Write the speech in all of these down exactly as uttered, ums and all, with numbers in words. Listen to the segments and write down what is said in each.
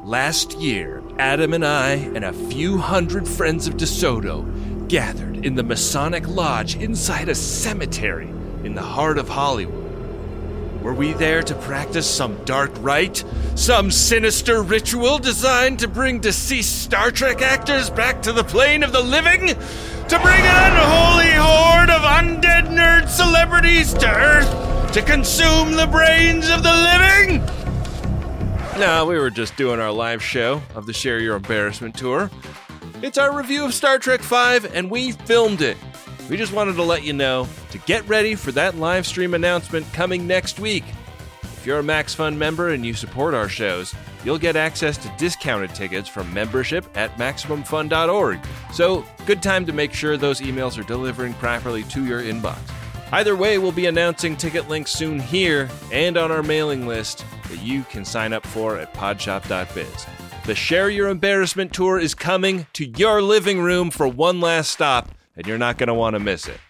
Last year, Adam and I and a few hundred friends of DeSoto gathered in the Masonic Lodge inside a cemetery in the heart of Hollywood. Were we there to practice some dark rite? Some sinister ritual designed to bring deceased Star Trek actors back to the plane of the living? To bring an unholy horde of undead nerd celebrities to Earth to consume the brains of the living? No, we were just doing our live show of the Share Your Embarrassment tour. It's our review of Star Trek five, and we filmed it. We just wanted to let you know to get ready for that live stream announcement coming next week. If you're a MaxFun member and you support our shows, you'll get access to discounted tickets from membership at Maximum Fun dot org. So, good time to make sure those emails are delivering properly to your inbox. Either way, we'll be announcing ticket links soon here and on our mailing list that you can sign up for at podshop dot biz. The Share Your Embarrassment tour is coming to your living room for one last stop, and you're not going to want to miss it.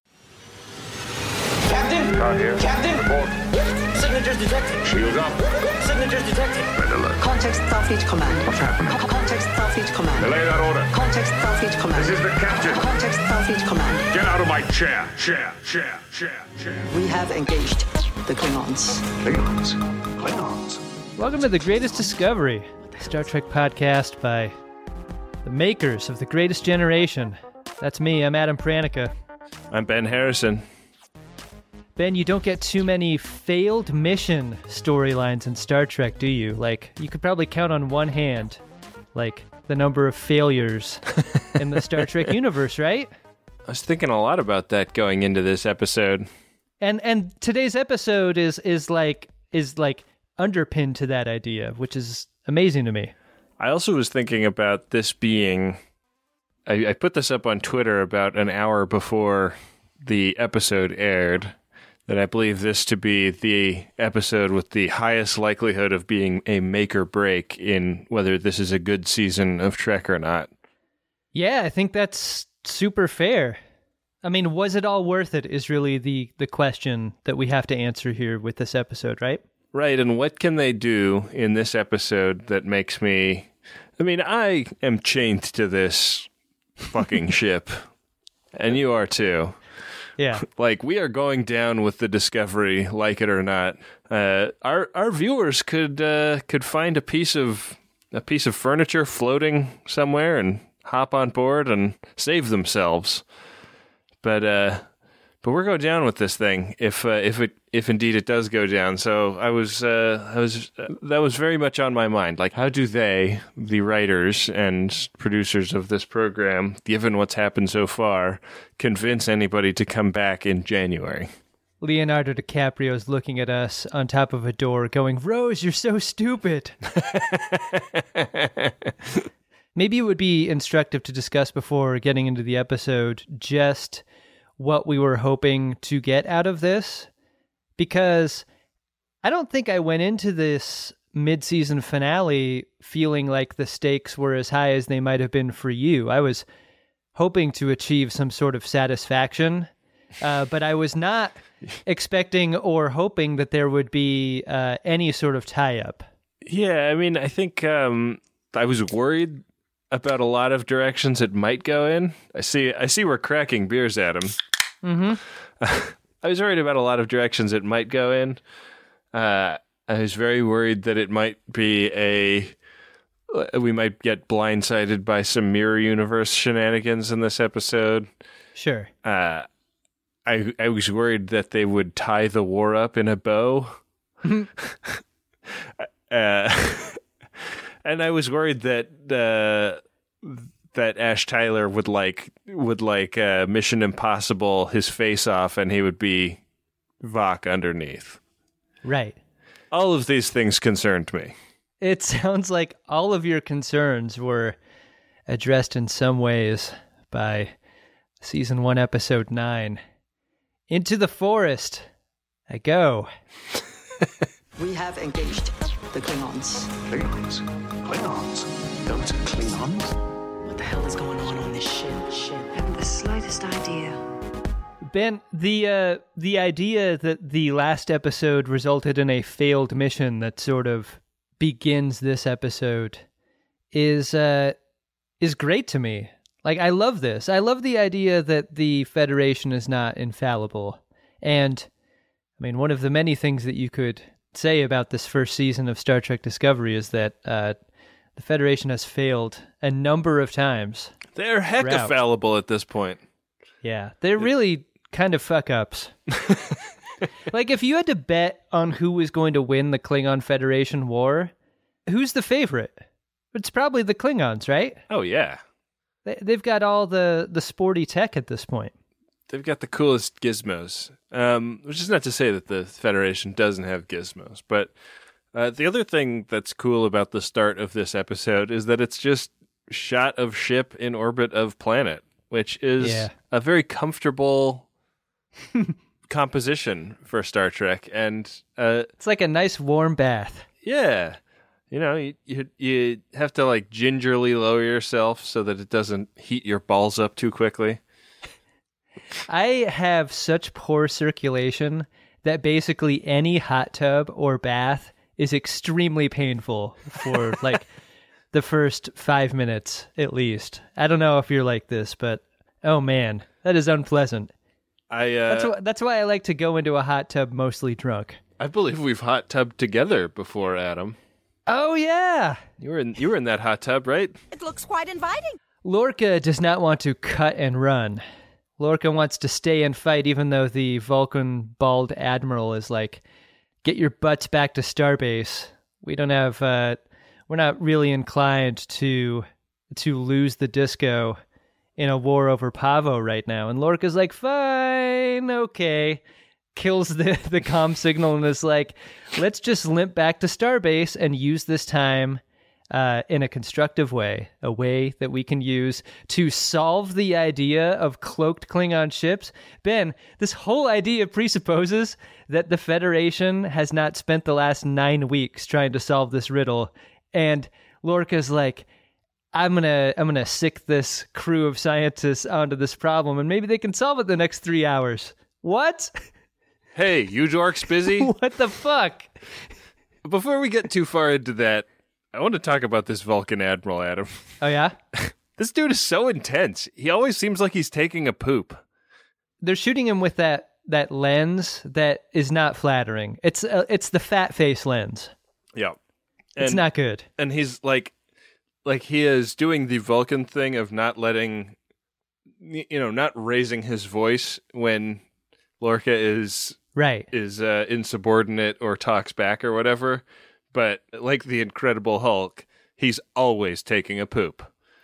Captain! Not here. Captain! Report. Signatures detected. Shields up. Signatures detected. Red alert. Context Starfleet Command. What's happening? Co- Context Starfleet Command. Delay that order. Context Starfleet Command. This is the captain. Context Starfleet Command. Get out of my chair. Chair, chair, chair, chair. We have engaged the Klingons. Klingons. Klingons. Welcome to The Greatest Discovery, the Star Trek podcast by the makers of The Greatest Generation. That's me, I'm Adam Pranica. I'm Ben Harrison. Ben, you don't get too many failed mission storylines in Star Trek, do you? Like, you could probably count on one hand, like, the number of failures in the Star Trek universe, right? I was thinking a lot about that going into this episode. And and today's episode is is like is like underpinned to that idea, which is amazing to me. I also was thinking about this being... I, I put this up on Twitter about an hour before the episode aired, that I believe this to be the episode with the highest likelihood of being a make or break in whether this is a good season of Trek or not. Yeah, I think that's super fair. I mean, was it all worth it is really the, the question that we have to answer here with this episode, right? Right, and what can they do in this episode that makes me... I mean, I am chained to this fucking ship, and you are too. Yeah. Like, we are going down with the Discovery, like it or not. Uh, our our viewers could uh, could find a piece of a piece of furniture floating somewhere and hop on board and save themselves. But uh, but we're going down with this thing if uh, if it if indeed it does go down. So I was uh, I was uh, that was very much on my mind. Like, how do they, the writers and producers of this program, given what's happened so far, convince anybody to come back in January? Leonardo DiCaprio is looking at us on top of a door going, Rose, you're so stupid. Maybe it would be instructive to discuss before getting into the episode just what we were hoping to get out of this, because I don't think I went into this mid-season finale feeling like the stakes were as high as they might have been for you. I was hoping to achieve some sort of satisfaction, uh, but I was not expecting or hoping that there would be uh, any sort of tie-up. Yeah, I mean, I think um, I was worried about a lot of directions it might go in. I see I see we're cracking beers at him. Mm-hmm. I was worried about a lot of directions it might go in. Uh, I was very worried that it might be a... We might get blindsided by some mirror universe shenanigans in this episode. Sure. Uh, I I was worried that they would tie the war up in a bow. uh, and I was worried that uh, that Ash Tyler would like would like uh, Mission Impossible his face off, and he would be Vok underneath. Right. All of these things concerned me. It sounds like all of your concerns were addressed in some ways by season one, episode nine. Into the forest I go. We have engaged the Klingons. Klingons. Klingons. Those are Klingons? What the hell is going on on this ship? Ship. I haven't the slightest idea. Ben, the uh, the idea that the last episode resulted in a failed mission that sort of begins this episode is uh, is great to me. Like, I love this. I love the idea that the Federation is not infallible. And, I mean, one of the many things that you could say about this first season of Star Trek Discovery is that uh, the Federation has failed a number of times. They're hecka fallible at this point. Yeah, they're really kind of fuck-ups. Like, if you had to bet on who was going to win the Klingon Federation war, who's the favorite? It's probably the Klingons, right? Oh, yeah. They, they've got all the, the sporty tech at this point. They've got the coolest gizmos, um, which is not to say that the Federation doesn't have gizmos. But uh, the other thing that's cool about the start of this episode is that it's just shot of ship in orbit of planet, which is Yeah. a very comfortable composition for Star Trek. And uh, It's like a nice warm bath. yeah, you know, you, you you have to like gingerly lower yourself so that it doesn't heat your balls up too quickly. I have such poor circulation that basically any hot tub or bath is extremely painful for like the first five minutes at least. I don't know if you're like this, but oh man, that is unpleasant. I uh, That's why, that's why I like to go into a hot tub mostly drunk. I believe we've hot tubbed together before, Adam. Oh yeah. You were in you were in that hot tub, right? It looks quite inviting. Lorca does not want to cut and run. Lorca wants to stay and fight, even though the Vulcan bald admiral is like, get your butts back to Starbase. We don't have, uh, we're not really inclined to to lose the Disco in a war over Pavo right now. And Lorca's like, fine, okay. Kills the, the comm signal and is like, let's just limp back to Starbase and use this time uh, in a constructive way, a way that we can use to solve the idea of cloaked Klingon ships. Ben, this whole idea presupposes that the Federation has not spent the last nine weeks trying to solve this riddle. And Lorca's like, I'm gonna I'm gonna sick this crew of scientists onto this problem, and maybe they can solve it the next three hours. What? Hey, you dorks busy? What the fuck? Before we get too far into that, I want to talk about this Vulcan Admiral, Adam. Oh yeah? This dude is so intense. He always seems like he's taking a poop. They're shooting him with that that lens that is not flattering. It's uh, it's the fat face lens. Yeah. It's And- not good. And he's like, like he is doing the Vulcan thing of not letting, you know, not raising his voice when Lorca is Right. is uh, insubordinate or talks back or whatever. But like the Incredible Hulk, he's always taking a poop.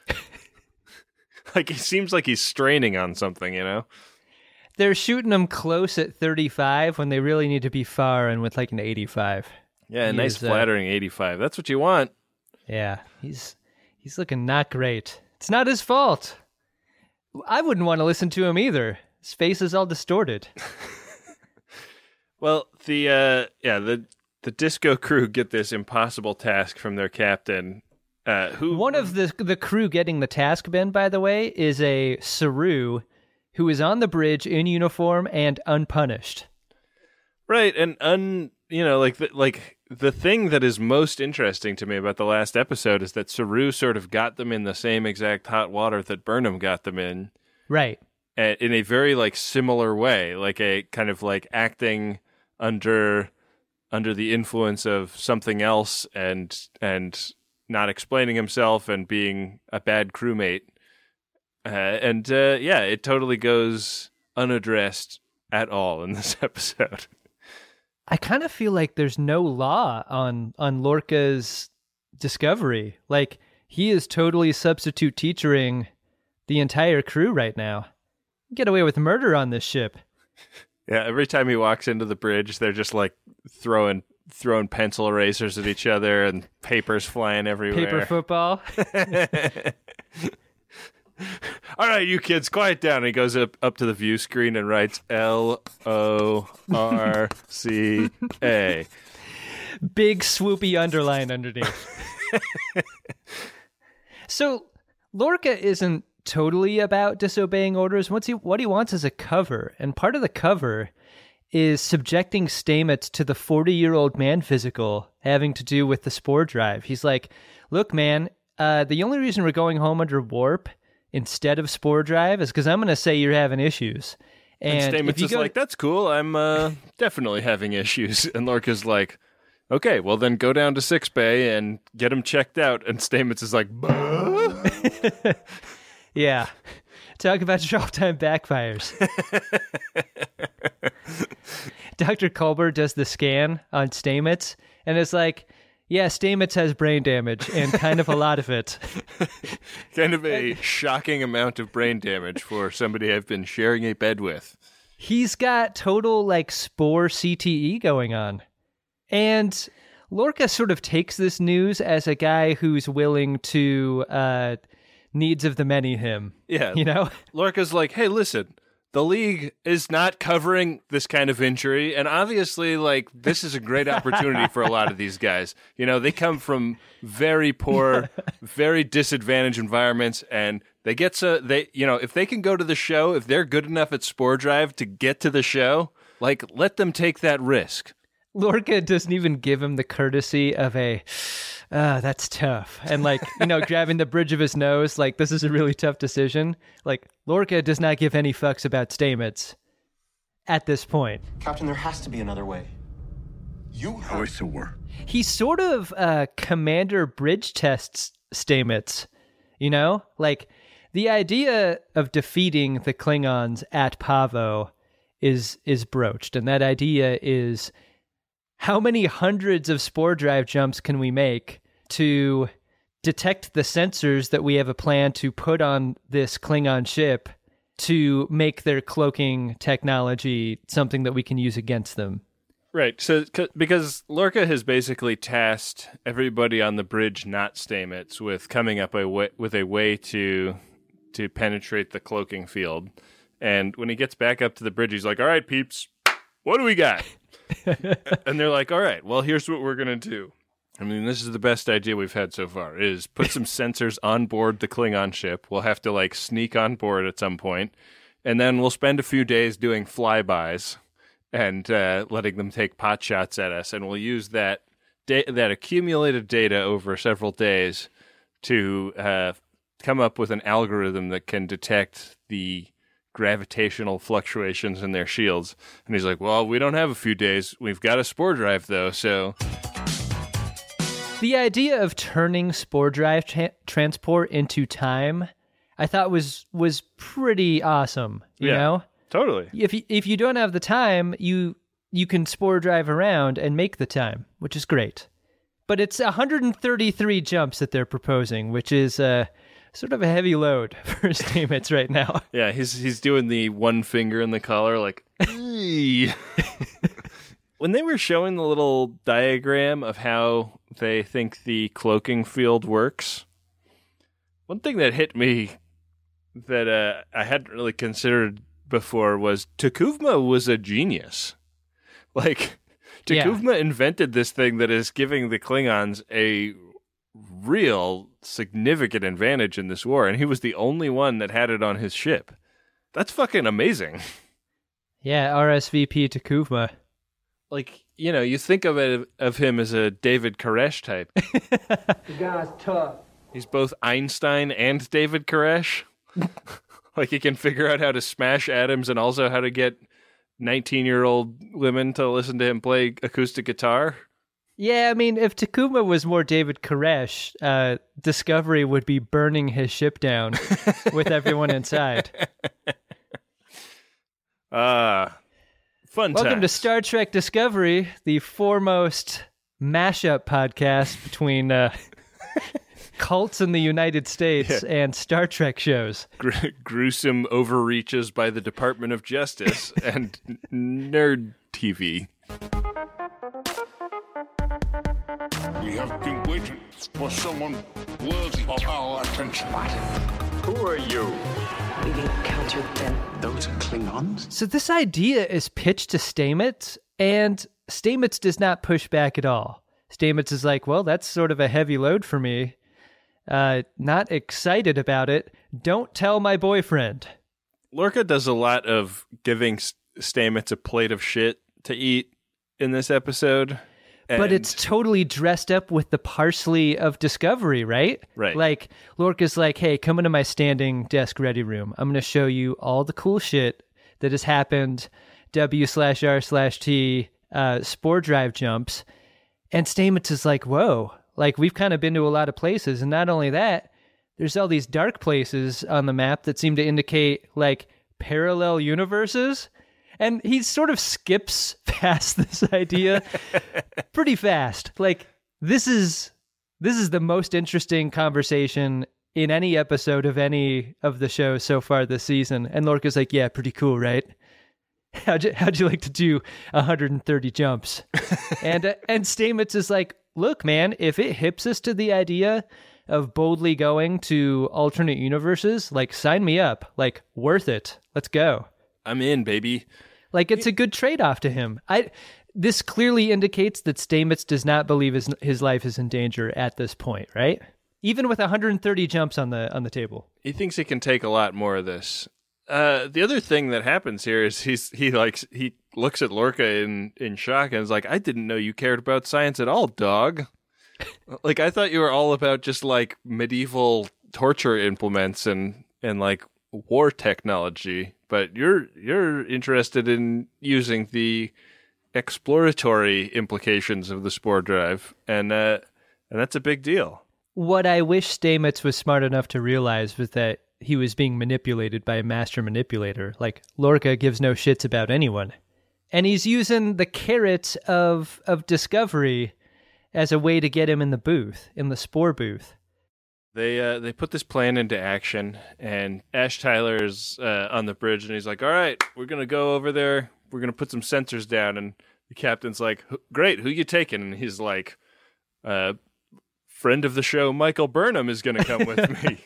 Like, he seems like he's straining on something, you know? They're shooting him close at thirty-five when they really need to be far and with like an eighty-five. Yeah, a He nice is, uh, flattering eighty-five. That's what you want. Yeah, he's he's looking not great. It's not his fault. I wouldn't want to listen to him either. His face is all distorted. Well, the uh, yeah, the the Disco crew get this impossible task from their captain. Uh, who One of the the crew getting the task, Ben, by the way, is a Saru who is on the bridge in uniform and unpunished. right and un you know like the, like the thing that is most interesting to me about the last episode is that Saru sort of got them in the same exact hot water that Burnham got them in, Right. uh, in a very like similar way, like a kind of like acting under under the influence of something else and and not explaining himself and being a bad crewmate. Uh, and uh, yeah, it totally goes unaddressed at all in this episode. I kind of feel like there's no law on on Lorca's discovery. Like, he is totally substitute teachering the entire crew right now. Get away with murder on this ship. Yeah, every time he walks into the bridge, they're just like throwing throwing pencil erasers at each other and papers flying everywhere. Paper football. All right, you kids, quiet down. And he goes up, up to the view screen and writes L O R C A. Big swoopy underline underneath. So Lorca isn't totally about disobeying orders. What's he, what he wants is a cover. And part of the cover is subjecting Stamets to the forty-year-old man physical having to do with the spore drive. He's like, look, man, uh, the only reason we're going home under warp instead of spore drive is because I'm going to say you're having issues. And, and Stamets is go- like, that's cool. I'm uh, definitely having issues. And Lorca's like, okay, well then go down to Six Bay and get him checked out. And Stamets is like, bah? Yeah. Talk about your all-time backfires. Doctor Culber does the scan on Stamets, and it's like, yeah, Stamets has brain damage, and kind of a lot of it. Kind of a shocking amount of brain damage for somebody I've been sharing a bed with. He's got total, like, spore C T E going on. And Lorca sort of takes this news as a guy who's willing to... Uh, needs of the many him. Yeah. You know? Lorca's like, hey, listen, the league is not covering this kind of injury, and obviously, like, this is a great opportunity for a lot of these guys. You know, they come from very poor, very disadvantaged environments, and they get to, they, you know, if they can go to the show, if they're good enough at Spore Drive to get to the show, like, let them take that risk. Lorca doesn't even give him the courtesy of a, uh, that's tough. And like, you know, grabbing the bridge of his nose, like, this is a really tough decision. Like, Lorca does not give any fucks about Stamets at this point. Captain, there has to be another way. You have to work. He sort of uh, commander bridge tests Stamets, you know? Like, the idea of defeating the Klingons at Pavo is is broached. And that idea is... how many hundreds of spore drive jumps can we make to detect the sensors that we have a plan to put on this Klingon ship to make their cloaking technology something that we can use against them? Right. So, because Lorca has basically tasked everybody on the bridge, not Stamets, with coming up a way, with a way to to penetrate the cloaking field. And when he gets back up to the bridge, he's like, all right, peeps, what do we got? And they're like, all right, well, here's what we're going to do. I mean, this is the best idea we've had so far, is put some sensors on board the Klingon ship. We'll have to, like, sneak on board at some point, and then we'll spend a few days doing flybys and uh, letting them take pot shots at us, and we'll use that da- that accumulated data over several days to uh, come up with an algorithm that can detect the gravitational fluctuations in their shields. And he's like, well, we don't have a few days. We've got a spore drive, though, so... The idea of turning spore drive tra- transport into time, I thought was was pretty awesome, you yeah, know? Totally. If you, if you don't have the time, you you can spore drive around and make the time, which is great. But it's one hundred thirty-three jumps that they're proposing, which is... Uh, sort of a heavy load for Stamets right now. Yeah, he's he's doing the one finger in the collar, like, when they were showing the little diagram of how they think the cloaking field works, one thing that hit me that uh, I hadn't really considered before was T'Kuvma was a genius. Like, T'Kuvma yeah. invented this thing that is giving the Klingons a real significant advantage in this war, and he was the only one that had it on his ship. That's fucking amazing. Yeah, R S V P T'Kuvma. Like, you know, you think of it of him as a David Koresh type. The guy's tough. He's both Einstein and David Koresh. Like, he can figure out how to smash atoms and also how to get nineteen-year-old women to listen to him play acoustic guitar. Yeah, I mean, if T'Kuvma was more David Koresh, uh, Discovery would be burning his ship down with everyone inside. Ah, uh, fun Welcome times. to Star Trek Discovery, the foremost mashup podcast between uh, cults in the United States yeah. and Star Trek shows. Gr- gruesome overreaches by the Department of Justice and nerd T V. We have been waiting for someone worthy of our attention. Who are you? We've encountered them. Those are Klingons? So this idea is pitched to Stamets, and Stamets does not push back at all. Stamets is like, well, that's sort of a heavy load for me. Uh, not excited about it. Don't tell my boyfriend. Lorca does a lot of giving Stamets a plate of shit to eat in this episode. But and- it's totally dressed up with the parsley of Discovery, right? Right. Like, Lorca's like, hey, come into my standing desk ready room. I'm going to show you all the cool shit that has happened, W slash R slash T, uh, Spore Drive jumps. And Stamets is like, whoa, like, we've kind of been to a lot of places. And not only that, there's all these dark places on the map that seem to indicate, like, parallel universes. And he sort of skips past this idea pretty fast. Like, this is this is the most interesting conversation in any episode of any of the shows so far this season. And Lorca's like, yeah, pretty cool, right? How'd you, how'd you like to do one hundred thirty jumps? and uh, and Stamets is like, look, man, if it hips us to the idea of boldly going to alternate universes, like, sign me up. Like, worth it. Let's go. I'm in, baby. Like, it's a good trade-off to him. I. This clearly indicates that Stamets does not believe his his life is in danger at this point, right? Even with one hundred thirty jumps on the on the table. He thinks he can take a lot more of this. Uh, the other thing that happens here is he's he likes he looks at Lorca in, in shock and is like, I didn't know you cared about science at all, dog. Like, I thought you were all about just like medieval torture implements and, and like war technology, but you're you're interested in using the exploratory implications of the Spore Drive, and uh, and that's a big deal. What I wish Stamets was smart enough to realize was that he was being manipulated by a master manipulator. Like, Lorca gives no shits about anyone. And he's using the carrot of of Discovery as a way to get him in the booth, in the Spore booth. They uh, they put this plan into action, and Ash Tyler's uh, on the bridge, and he's like, all right, we're going to go over there. We're going to put some sensors down. And the captain's like, great, who you taking? And he's like, uh, friend of the show, Michael Burnham, is going to come with me.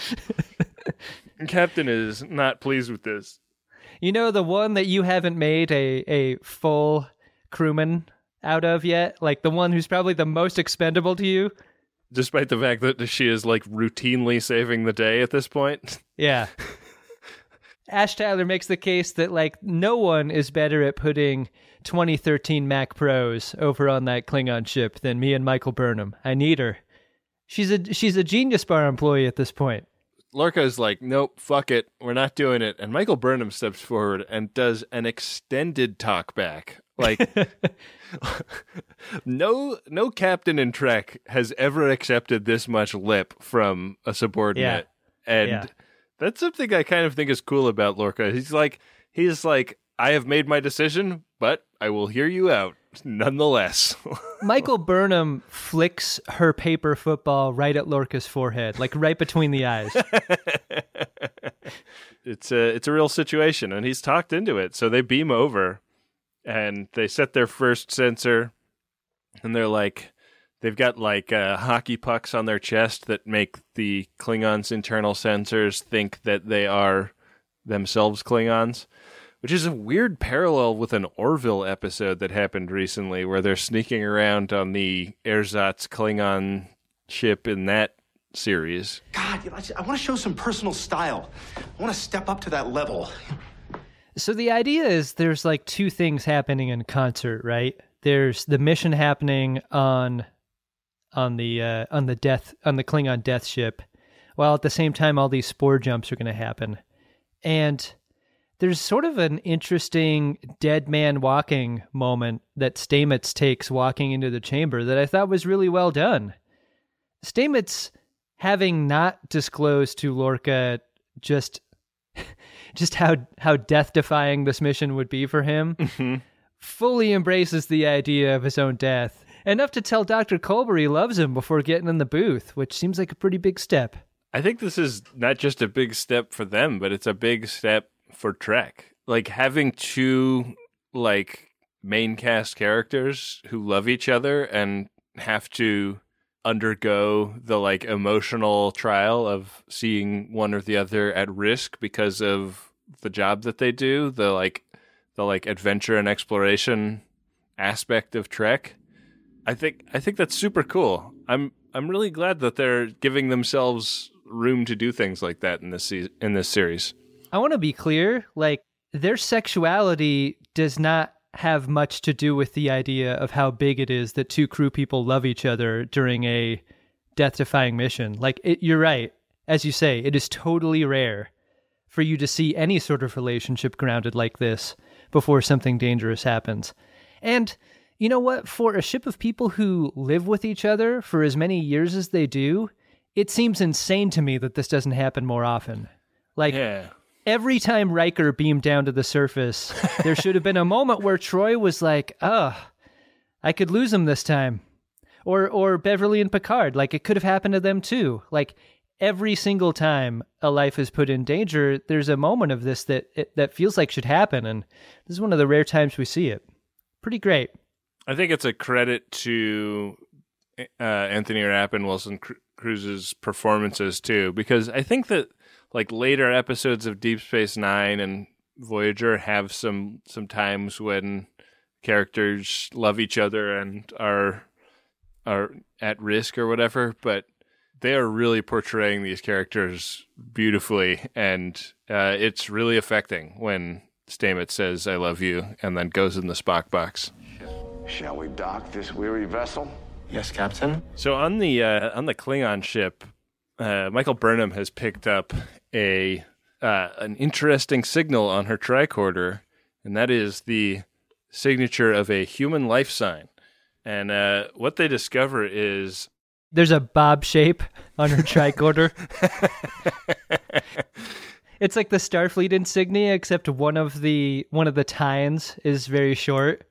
Captain is not pleased with this. You know, the one that you haven't made a, a full crewman out of yet? Like, the one who's probably the most expendable to you? Despite the fact that she is, like, routinely saving the day at this point. Yeah. Ash Tyler makes the case that, like, no one is better at putting twenty thirteen Mac Pros over on that Klingon ship than me and Michael Burnham. I need her. She's a she's a Genius Bar employee at this point. Lorca's like, nope, fuck it, we're not doing it. And Michael Burnham steps forward and does an extended talk back. Like, no no captain in Trek has ever accepted this much lip from a subordinate. Yeah. And yeah. That's something I kind of think is cool about Lorca. He's like, he's like, I have made my decision, but I will hear you out nonetheless. Michael Burnham flicks her paper football right at Lorca's forehead, like right between the eyes. It's a it's a real situation, and he's talked into it. So they beam over, and they set their first sensor, and they're like, they've got like uh, hockey pucks on their chest that make the Klingons' internal sensors think that they are themselves Klingons, which is a weird parallel with an Orville episode that happened recently where they're sneaking around on the Ersatz Klingon ship in that series. God, I want to show some personal style. I want to step up to that level. So the idea is there's like two things happening in concert, right? There's the mission happening on on the uh, on the death on the Klingon death ship, while at the same time all these spore jumps are going to happen. And there's sort of an interesting dead man walking moment that Stamets takes walking into the chamber that I thought was really well done. Stamets, having not disclosed to Lorca just just how how death-defying this mission would be for him, mm-hmm. fully embraces the idea of his own death. Enough to tell Doctor Culber he loves him before getting in the booth, which seems like a pretty big step. I think this is not just a big step for them, but it's a big step for Trek. Like, having two, like, main cast characters who love each other and have to undergo the, like, emotional trial of seeing one or the other at risk because of the job that they do, the, like, the, like, adventure and exploration aspect of Trek. I think I think that's super cool. I'm I'm really glad that they're giving themselves room to do things like that in this se- in this series. I want to be clear, like, their sexuality does not have much to do with the idea of how big it is that two crew people love each other during a death-defying mission. Like, it, you're right. As you say, it is totally rare for you to see any sort of relationship grounded like this before something dangerous happens. And you know what? For a ship of people who live with each other for as many years as they do, it seems insane to me that this doesn't happen more often. Like, yeah. Every time Riker beamed down to the surface, there should have been a moment where Troy was like, oh, I could lose him this time. Or or Beverly and Picard, like it could have happened to them too. Like every single time a life is put in danger, there's a moment of this that it, that feels like should happen. And this is one of the rare times we see it. Pretty great. I think it's a credit to uh, Anthony Rapp and Wilson Cruz's performances too, because I think that like later episodes of Deep Space Nine and Voyager have some some times when characters love each other and are are at risk or whatever, but they are really portraying these characters beautifully, and uh, it's really affecting when Stamets says "I love you" and then goes in the Spock box. Shall we dock this weary vessel? Yes, Captain. So on the uh, on the Klingon ship, uh, Michael Burnham has picked up a uh, an interesting signal on her tricorder, and that is the signature of a human life sign. And uh, what they discover is there's a bob shape on her tricorder. It's like the Starfleet insignia, except one of the one of the tines is very short.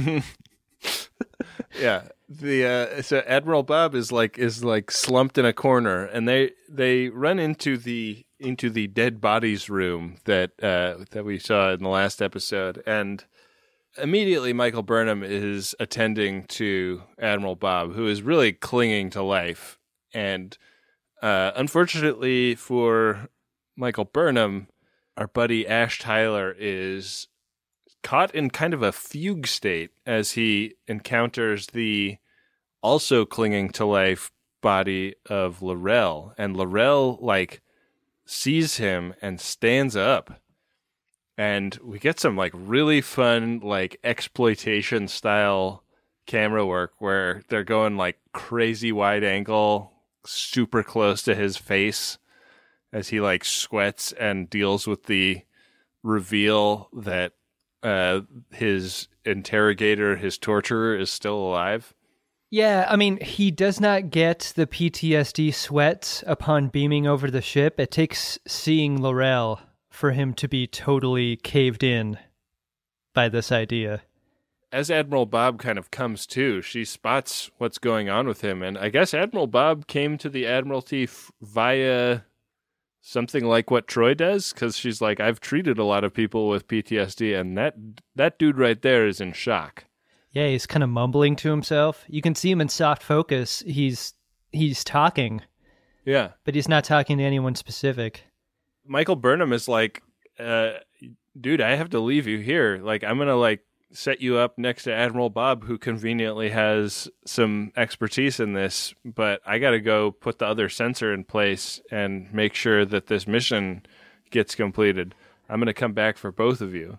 Yeah, the uh, so Admiral Bob is like is like slumped in a corner, and they they run into the into the dead bodies room that uh, that we saw in the last episode, and immediately Michael Burnham is attending to Admiral Bob, who is really clinging to life, and uh, unfortunately for Michael Burnham, our buddy Ash Tyler is caught in kind of a fugue state as he encounters the also clinging to life body of L'Rell, and L'Rell like sees him and stands up, and we get some like really fun like exploitation style camera work where they're going like crazy wide angle super close to his face as he like sweats and deals with the reveal that Uh, his interrogator, his torturer, is still alive. Yeah, I mean, he does not get the P T S D sweats upon beaming over the ship. It takes seeing L'Rell for him to be totally caved in by this idea. As Admiral Bob kind of comes to, she spots what's going on with him, and I guess Admiral Bob came to the Admiralty f- via something like what Troy does, because she's like, I've treated a lot of people with P T S D, and that that dude right there is in shock. Yeah, he's kind of mumbling to himself. You can see him in soft focus. He's he's talking. Yeah. But he's not talking to anyone specific. Michael Burnham is like, uh, dude, I have to leave you here. Like, I'm going to, like, set you up next to Admiral Bob, who conveniently has some expertise in this, but I got to go put the other sensor in place and make sure that this mission gets completed. I'm going to come back for both of you.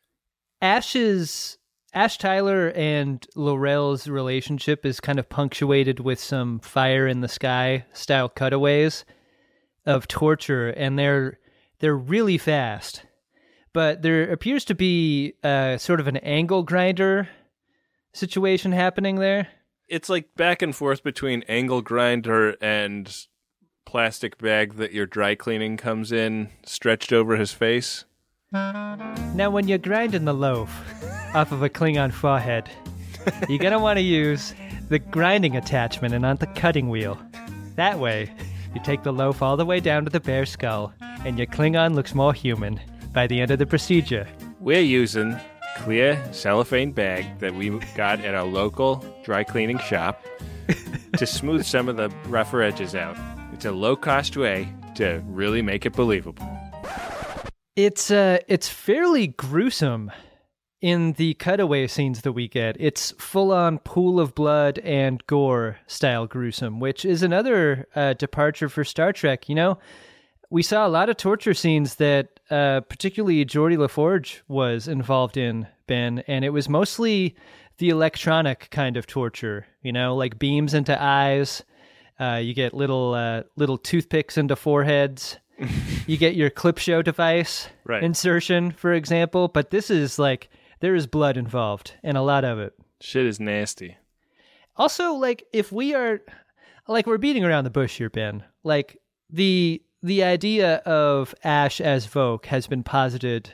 Ash's Ash Tyler and L'Rell's relationship is kind of punctuated with some fire in the sky style cutaways of torture, and they're they're really fast. But there appears to be uh, sort of an angle grinder situation happening there. It's like back and forth between angle grinder and plastic bag that your dry cleaning comes in stretched over his face. Now, when you're grinding the loaf off of a Klingon forehead, you're going to want to use the grinding attachment and not the cutting wheel. That way, you take the loaf all the way down to the bare skull, and your Klingon looks more human by the end of the procedure. We're using clear cellophane bag that we got at our local dry cleaning shop to smooth some of the rougher edges out. It's a low-cost way to really make it believable. It's uh, it's fairly gruesome in the cutaway scenes that we get. It's full-on pool of blood and gore style gruesome, which is another uh, departure for Star Trek. You know, we saw a lot of torture scenes that uh, particularly Geordi LaForge was involved in Ben, and it was mostly the electronic kind of torture, you know, like beams into eyes. Uh, you get little uh, little toothpicks into foreheads. You get your clip show device right. insertion, for example. But this is like, there is blood involved, and a lot of it. Shit is nasty. Also, like, if we are, like, we're beating around the bush here, Ben. Like, the the idea of Ash as Voke has been posited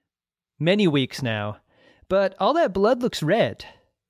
many weeks now, but all that blood looks red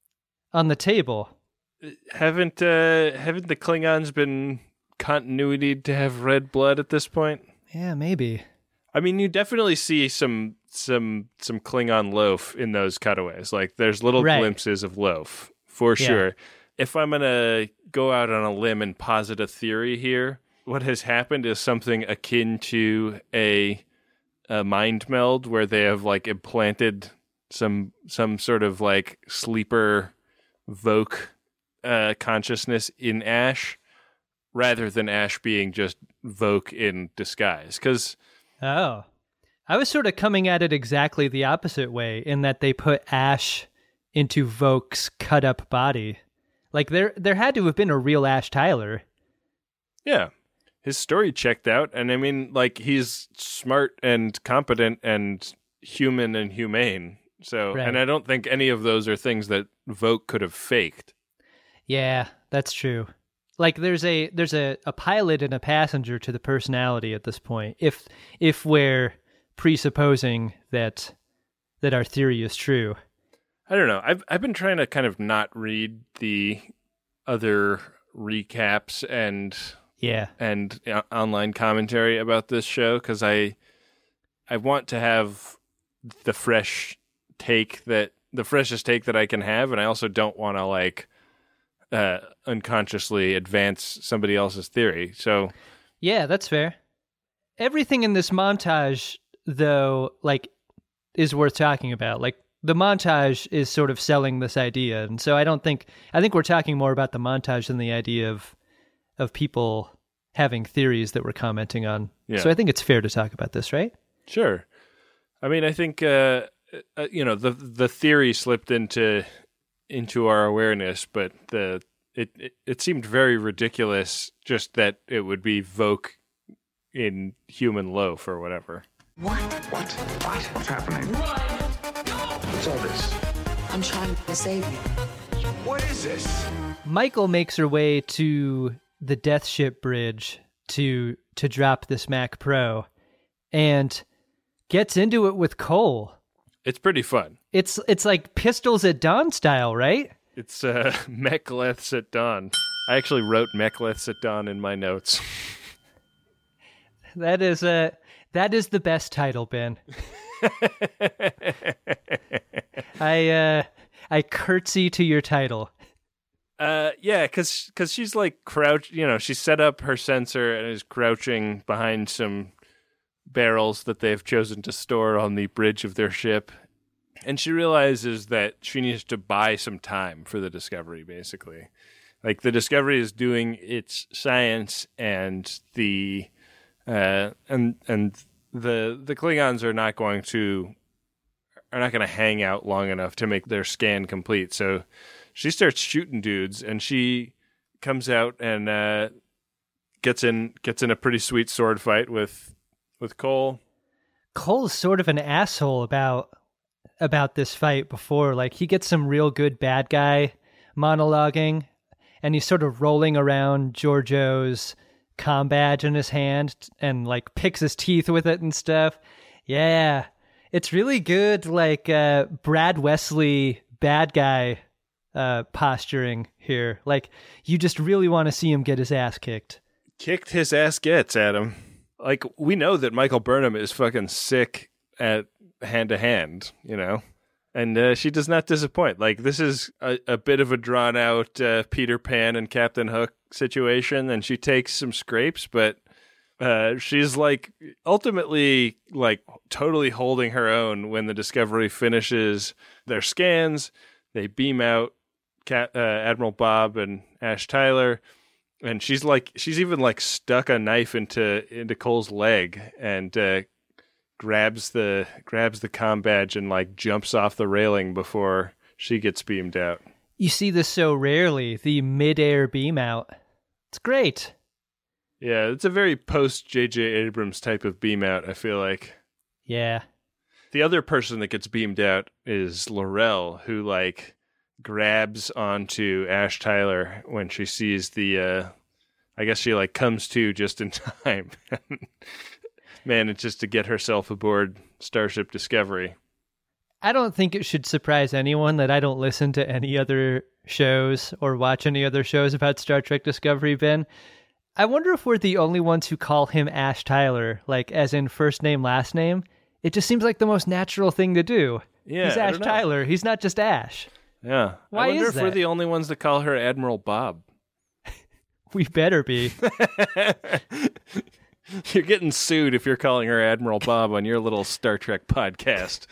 on the table. Haven't uh, haven't the Klingons been continuity to have red blood at this point? Yeah, maybe. I mean, you definitely see some some some Klingon loaf in those cutaways. Like, there's little right. glimpses of loaf, for yeah. sure. If I'm going to go out on a limb and posit a theory here, what has happened is something akin to a, a mind meld where they have, like, implanted some some sort of, like, sleeper Voke uh, consciousness in Ash, rather than Ash being just Voke in disguise. Because oh, I was sort of coming at it exactly the opposite way, in that they put Ash into Voke's cut up body. Like, there there had to have been a real Ash Tyler. Yeah. His story checked out, and I mean, like, he's smart and competent and human and humane. So, right. and I don't think any of those are things that Voke could have faked. Yeah, that's true. Like, there's a there's a, a pilot and a passenger to the personality at this point. If if we're presupposing that that our theory is true. I don't know. I've I've been trying to kind of not read the other recaps and yeah and uh, online commentary about this show, because I I want to have the fresh take that the freshest take that I can have, and I also don't want to like uh, unconsciously advance somebody else's theory. So yeah, that's fair. Everything in this montage, though, like, is worth talking about. Like, the montage is sort of selling this idea, and so I don't think I think we're talking more about the montage than the idea of of people having theories that we're commenting on. Yeah. So I think it's fair to talk about this, right? Sure. I mean, I think uh, uh, you know, the the theory slipped into into our awareness, but the it, it it seemed very ridiculous just that it would be Voke in human loaf or whatever. What? What? What? What's happening? What's all this? I'm trying to save you. What is this? Michael makes her way to the Death Ship bridge to to drop this Mac Pro, and gets into it with Cole. It's pretty fun. It's it's like Pistols at Dawn style, right? It's uh, Mechleths at Dawn. I actually wrote Mechleths at Dawn in my notes. That is a uh, that is the best title, Ben. I uh, I curtsy to your title. Uh, yeah, because because she's like crouch. You know, she set up her sensor and is crouching behind some barrels that they've chosen to store on the bridge of their ship, and she realizes that she needs to buy some time for the Discovery. Basically, like, the Discovery is doing its science, and the uh, and and the the Klingons are not going to are not going to hang out long enough to make their scan complete. So she starts shooting dudes, and she comes out and uh, gets in gets in a pretty sweet sword fight with with Cole. Cole's sort of an asshole about about this fight before. Like, he gets some real good bad guy monologuing, and he's sort of rolling around Giorgio's comm badge in his hand and like picks his teeth with it and stuff. Yeah, it's really good, like uh, Brad Wesley bad guy uh, posturing here. Like, you just really want to see him get his ass kicked. Kicked his ass gets, Adam. Like, we know that Michael Burnham is fucking sick at hand-to-hand, you know? And uh, she does not disappoint. Like, this is a, a bit of a drawn-out uh, Peter Pan and Captain Hook situation, and she takes some scrapes, but uh, she's, like, ultimately, like, totally holding her own when the Discovery finishes their scans. They beam out Cat, uh, Admiral Bob and Ash Tyler, and she's like, she's even like stuck a knife into into Cole's leg and uh, grabs the grabs the comm badge and like jumps off the railing before she gets beamed out. You see this so rarely, the mid-air beam out. It's great. Yeah, it's a very post-J J Abrams type of beam out, I feel like. Yeah. The other person that gets beamed out is Laurel, who like grabs onto Ash Tyler when she sees the uh I guess she like comes to just in time. Manages to get herself aboard Starship Discovery. I don't think it should surprise anyone that I don't listen to any other shows or watch any other shows about Star Trek Discovery, Ben. I wonder if we're the only ones who call him Ash Tyler, like as in first name, last name. It just seems like the most natural thing to do. Yeah, He's Ash Tyler. He's not just Ash. Yeah. Why I wonder is if that? we're the only ones that call her Admiral Bob. We better be. You're getting sued if you're calling her Admiral Bob on your little Star Trek podcast.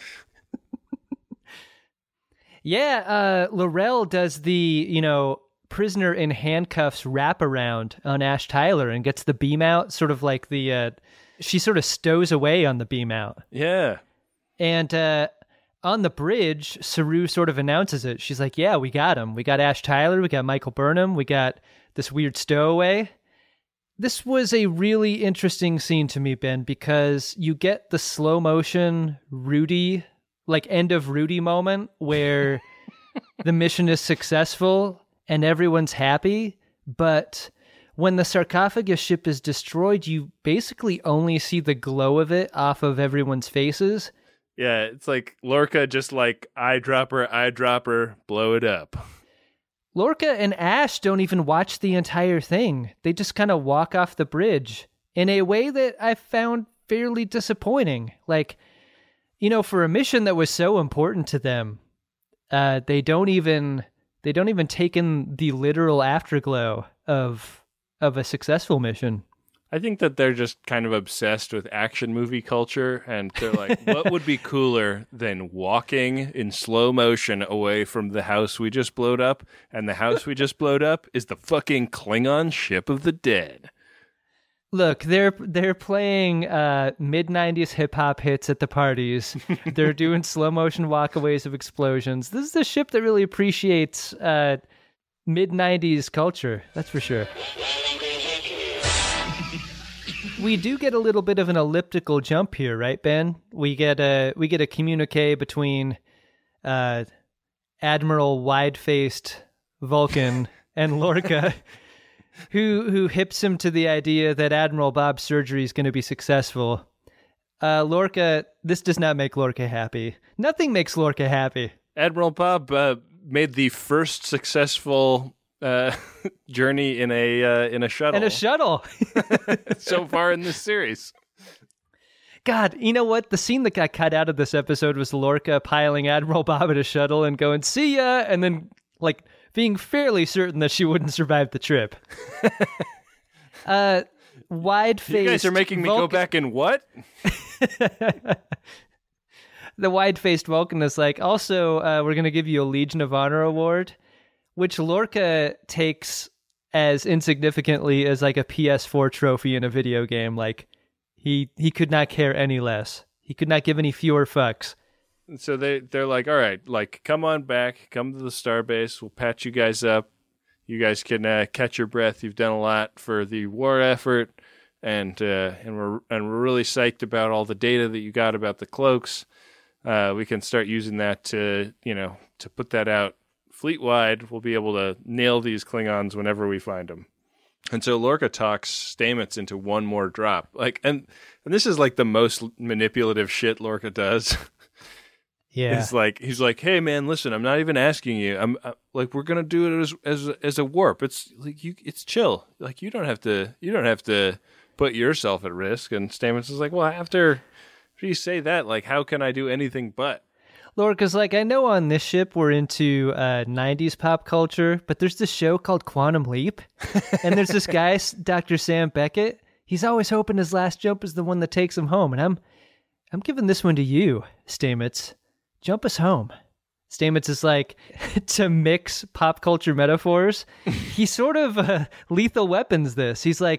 Yeah, uh, Laurel does the, you know, prisoner in handcuffs wraparound on Ash Tyler and gets the beam out, sort of like the, uh, she sort of stows away on the beam out. Yeah. And uh, on the bridge, Saru sort of announces it. She's like, yeah, we got him. We got Ash Tyler, we got Michael Burnham, we got this weird stowaway. This was a really interesting scene to me, Ben, because you get the slow motion Rudy, like end of Rudy moment where the mission is successful and everyone's happy. But when the sarcophagus ship is destroyed, you basically only see the glow of it off of everyone's faces. Yeah, it's like Lorca just like eyedropper, eyedropper, blow it up. Lorca and Ash don't even watch the entire thing. They just kind of walk off the bridge in a way that I found fairly disappointing. Like, you know, for a mission that was so important to them, uh, they don't even they don't even take in the literal afterglow of of a successful mission. I think that they're just kind of obsessed with action movie culture, and they're like, what would be cooler than walking in slow motion away from the house we just blowed up, and the house we just blowed up is the fucking Klingon ship of the dead. Look, they're they're playing uh, mid nineties hip-hop hits at the parties. They're doing slow motion walkaways of explosions. This is a ship that really appreciates uh, mid nineties culture, that's for sure. We do get a little bit of an elliptical jump here, right, Ben? We get a we get a communique between uh, Admiral Wide-Faced Vulcan and Lorca, who who hips him to the idea that Admiral Bob's surgery is going to be successful. Uh, Lorca, this does not make Lorca happy. Nothing makes Lorca happy. Admiral Bob uh, made the first successful uh, journey in a uh, in a shuttle. In a shuttle. So far in this series. God, you know what? The scene that got cut out of this episode was Lorca piling Admiral Bob at a shuttle and going, see ya, and then, like, being fairly certain that she wouldn't survive the trip. uh, wide-faced... You guys are making me Vulcan- go back and what? The wide-faced Vulcan is like, also, uh, we're going to give you a Legion of Honor award, which Lorca takes as insignificantly as, like, a P S four trophy in a video game. Like, he he could not care any less. He could not give any fewer fucks. So they, they're like, all right, like, come on back, come to the starbase, we'll patch you guys up. You guys can uh, catch your breath. You've done a lot for the war effort, and uh, and we're and we're really psyched about all the data that you got about the cloaks. Uh, we can start using that to, you know, to put that out fleet-wide. We'll be able to nail these Klingons whenever we find them. And so Lorca talks Stamets into one more drop. Like, and, and this is like the most manipulative shit Lorca does. Yeah. He's like, he's like, hey man, listen, I'm not even asking you. I'm uh, like, we're gonna do it as as as a warp. It's like you, it's chill. Like you don't have to, you don't have to put yourself at risk. And Stamets is like, well, after you say that, like, how can I do anything but? Lorca's like, I know on this ship we're into uh, nineties pop culture, but there's this show called Quantum Leap, and there's this guy, Doctor Sam Beckett. He's always hoping his last jump is the one that takes him home, and I'm, I'm giving this one to you, Stamets. Jump us home. Stamets is like, to mix pop culture metaphors, he sort of uh, Lethal Weapons this. He's like,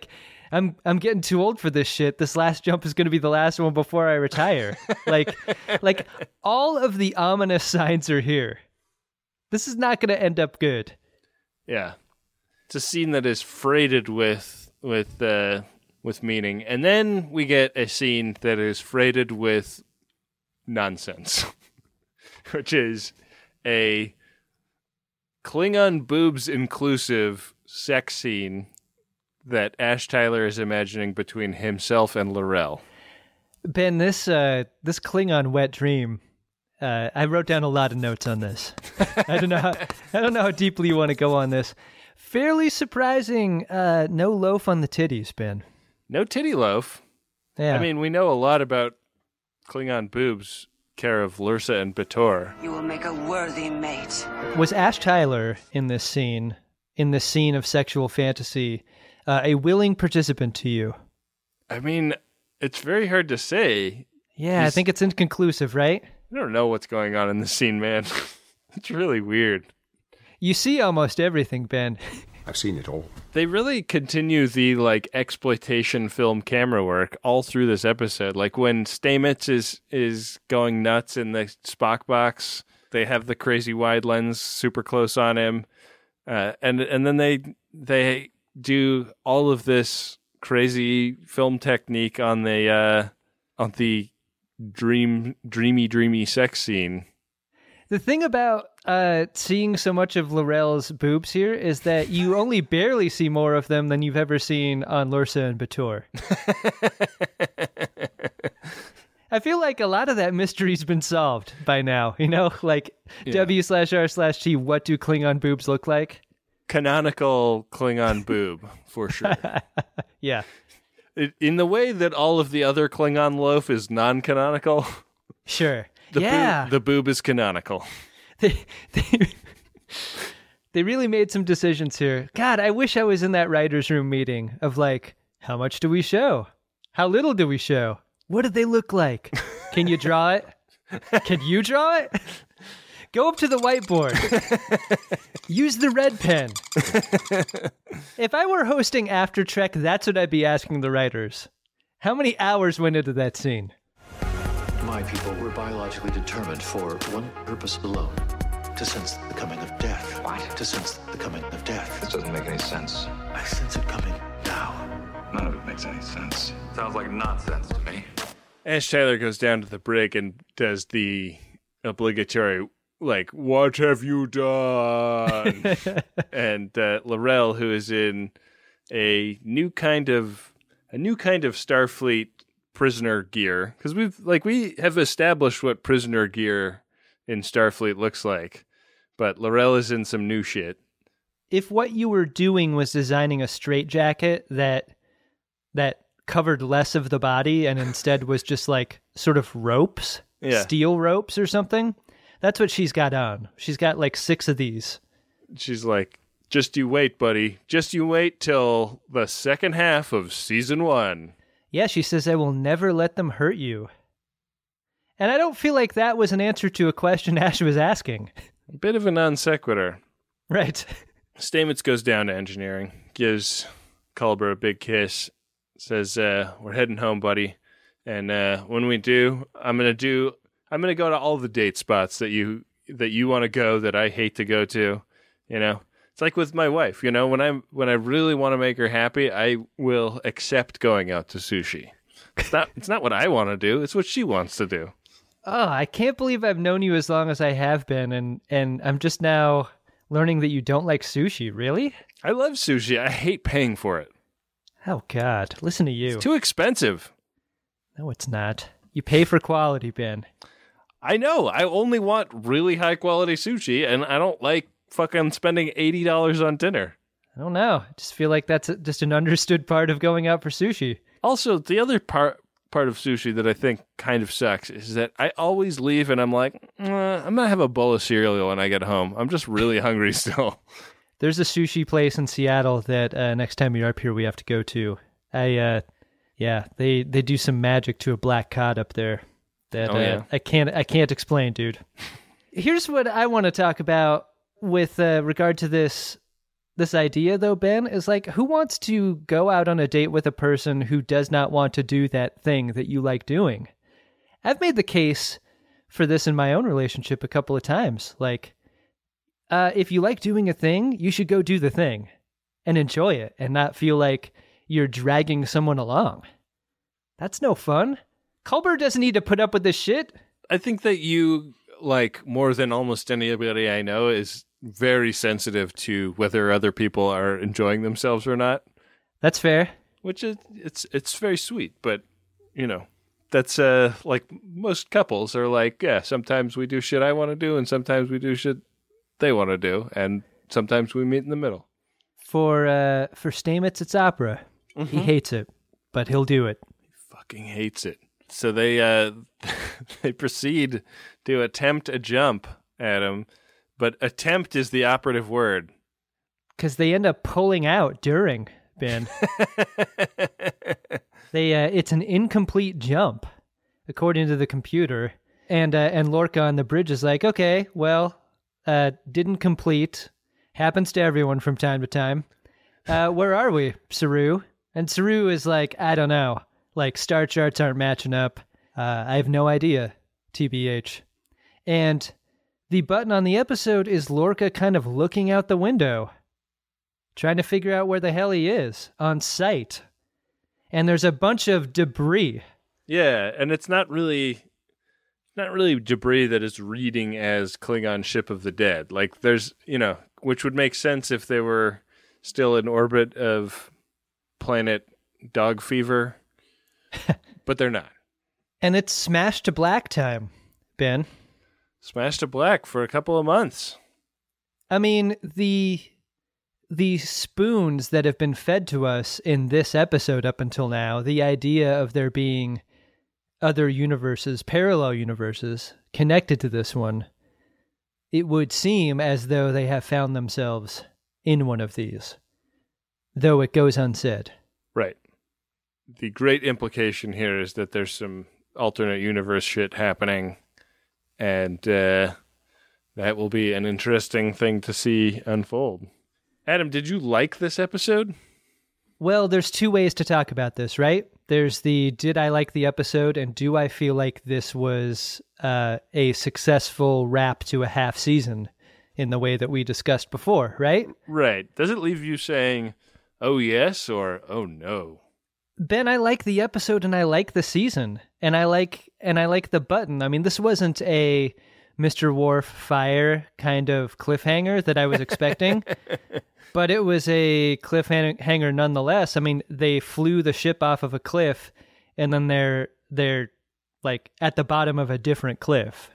I'm I'm getting too old for this shit. This last jump is going to be the last one before I retire. like, like all of the ominous signs are here. This is not going to end up good. Yeah, it's a scene that is freighted with with uh, with meaning, and then we get a scene that is freighted with nonsense, which is a Klingon boobs inclusive sex scene that Ash Tyler is imagining between himself and L'Rell. Ben, this uh, this Klingon wet dream. Uh, I wrote down a lot of notes on this. I don't know. How, I don't know how deeply you want to go on this. Fairly surprising. Uh, no loaf on the titties, Ben. No titty loaf. Yeah. I mean, we know a lot about Klingon boobs, care of Lursa and Bator. You will make a worthy mate. Was Ash Tyler in this scene, in this scene of sexual fantasy, uh, a willing participant to you? I mean, it's very hard to say. Yeah, He's, I think it's inconclusive, right? I don't know what's going on in the scene, man. It's really weird. You see almost everything, Ben. I've seen it all. They really continue the like exploitation film camera work all through this episode. Like when Stamets is is going nuts in the Spock box, they have the crazy wide lens super close on him, uh, and and then they they do all of this crazy film technique on the uh, on the dream dreamy dreamy sex scene. The thing about uh, seeing so much of L'Rell's boobs here is that you only barely see more of them than you've ever seen on Lursa and Bator. I feel like a lot of that mystery's been solved by now. You know, like yeah. W slash R slash T, what do Klingon boobs look like? Canonical Klingon boob, for sure. Yeah. It, in the way that all of the other Klingon loaf is non-canonical. Sure. The yeah. Boob, the boob is canonical. They, they, they really made some decisions here. God, I wish I was in that writer's room meeting of like, how much do we show? How little do we show? What do they look like? Can you draw it? Can you draw it? Go up to the whiteboard. Use the red pen. If I were hosting After Trek, that's what I'd be asking the writers. How many hours went into that scene? My people were biologically determined for one purpose alone. To sense the coming of death. What? To sense the coming of death. This doesn't make any sense. I sense it coming now. None of it makes any sense. Sounds like nonsense to me. Ash Tyler goes down to the brig and does the obligatory, like, what have you done? And uh, L'Rell, who is in a new kind of a new kind of Starfleet prisoner gear, because we've like we have established what prisoner gear in Starfleet looks like, but L'Rell is in some new shit. If what you were doing was designing a straitjacket that that covered less of the body and instead was just like sort of ropes, yeah. steel ropes or something, that's what she's got on. She's got like six of these. She's like, just you wait, buddy. Just you wait till the second half of season one. Yeah, she says, I will never let them hurt you. And I don't feel like that was an answer to a question Ash was asking. A bit of a non sequitur. Right. Stamets goes down to engineering, gives Culber a big kiss, says, uh, we're heading home, buddy. And uh, when we do, I'm going to do, I'm going to go to all the date spots that you, that you want to go that I hate to go to, you know? It's like with my wife, you know, when I when I really want to make her happy, I will accept going out to sushi. It's not it's not what I want to do, it's what she wants to do. Oh, I can't believe I've known you as long as I have been, and, and I'm just now learning that you don't like sushi, really? I love sushi. I hate paying for it. Oh, God. Listen to you. It's too expensive. No, it's not. You pay for quality, Ben. I know. I only want really high-quality sushi, and I don't like fucking spending eighty dollars on dinner. I don't know. I just feel like that's a, just an understood part of going out for sushi. Also, the other part part of sushi that I think kind of sucks is that I always leave and I'm like, eh, I'm going to have a bowl of cereal when I get home. I'm just really hungry still. There's a sushi place in Seattle that uh, next time you're up here we have to go to. I, uh, yeah, they, they do some magic to a black cod up there that oh, yeah. uh, I can't I can't explain, dude. Here's what I want to talk about with uh, regard to this this idea, though, Ben, is like, who wants to go out on a date with a person who does not want to do that thing that you like doing? I've made the case for this in my own relationship a couple of times. Like, uh, if you like doing a thing, you should go do the thing and enjoy it and not feel like you're dragging someone along. That's no fun. Culber doesn't need to put up with this shit. I think that you, like, more than almost anybody I know, is very sensitive to whether other people are enjoying themselves or not. That's fair. Which is, it's it's very sweet, but, you know, that's, uh, like, most couples are like, yeah, sometimes we do shit I want to do, and sometimes we do shit they want to do, and sometimes we meet in the middle. For, uh, for Stamets, it's opera. Mm-hmm. He hates it, but he'll do it. He fucking hates it. So they uh, they proceed to attempt a jump at him, but attempt is the operative word. Because they end up pulling out during, Ben. they uh, It's an incomplete jump, according to the computer. And, uh, and Lorca on the bridge is like, okay, well, uh, didn't complete. Happens to everyone from time to time. Uh, where are we, Saru? And Saru is like, I don't know. Like, star charts aren't matching up. Uh, I have no idea, T B H. And the button on the episode is Lorca kind of looking out the window, trying to figure out where the hell he is, on sight. And there's a bunch of debris. Yeah, and it's not really... not really debris that is reading as Klingon Ship of the Dead. Like, there's, you know, which would make sense if they were still in orbit of planet Dog Fever, but they're not. And it's Smash to Black time, Ben. Smash to Black for a couple of months. I mean, the the spoons that have been fed to us in this episode up until now, the idea of there being other universes, parallel universes, connected to this one, it would seem as though they have found themselves in one of these, though it goes unsaid. Right. The great implication here is that there's some alternate universe shit happening, and uh, that will be an interesting thing to see unfold. Adam, did you like this episode? Well, there's two ways to talk about this, right? There's the, did I like the episode, and do I feel like this was uh, a successful wrap to a half season in the way that we discussed before, right? Right. Does it leave you saying, oh yes, or oh no? Ben, I like the episode and I like the season, and I like and I like the button. I mean, this wasn't a Mister Worf fire kind of cliffhanger that I was expecting, but it was a cliffhanger nonetheless. I mean, they flew the ship off of a cliff, and then they're they're like at the bottom of a different cliff.